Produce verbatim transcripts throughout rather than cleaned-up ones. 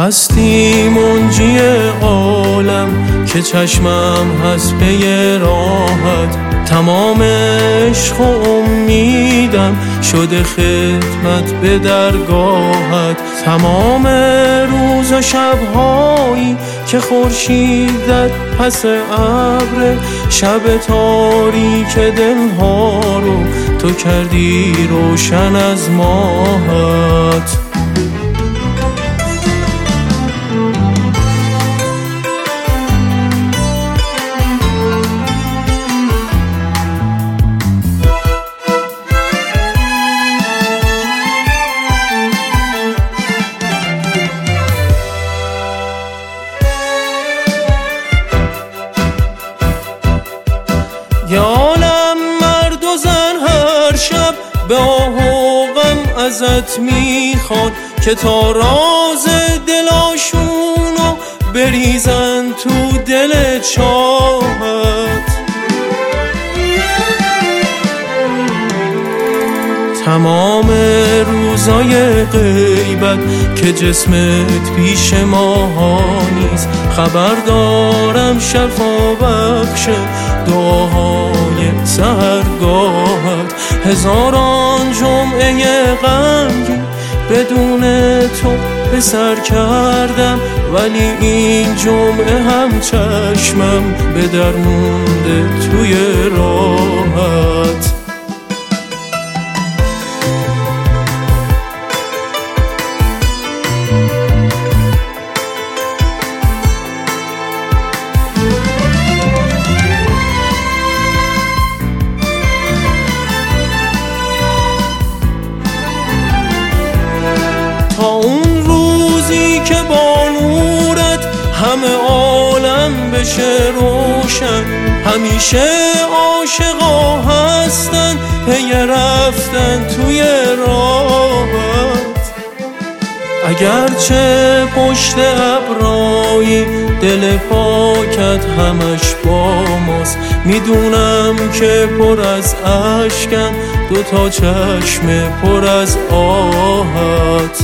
هستی منجی عالم که چشمم هست پی راحت، تمام عشق و امیدم شده خدمت به درگاهت. تمام روز و شبهایی که خورشیدت پس ابر، شب تاریک دلها رو تو کردی روشن از ماهت. یا عالم مرد و زن هر شب به آه و غم ازت میخوان که تا راز دلاشونو بریزن تو دل چاهت. تمام روزای غیبت که جسمت پیش ماها نیست، خبر دارم شفا بخش دعاهای سحرگاهت. هزاران جمعه غمگین بدون تو به سر کردم، ولی این جمعه هم چشمم به در مونده توی راهت. تا اون روزی که با نورت همه عالم بشه روشن، همیشه عاشقا هستن پی رفتن توی راهت. اگرچه پشت ابرایی دل پاکت همش با ماست، میدونم که پر از اشکن دوتا چشم پر از آهت.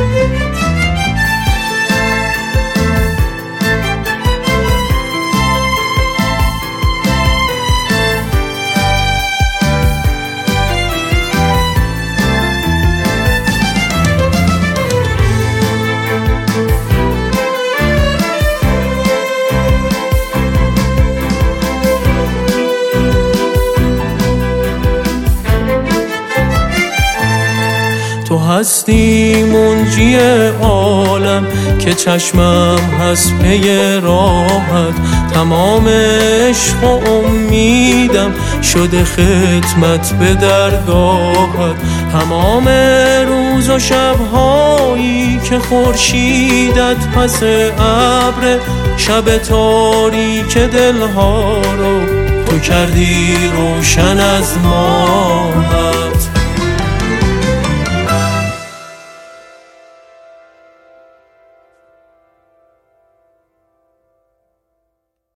تو هستی منجی عالم که چشمم هست پی راحت. تمام عشق و امیدم شده خدمت به درگاهت. تمام روز و شبهایی که خورشیدت پس ابر، شب تاریک دلها رو تو کردی روشن از ما.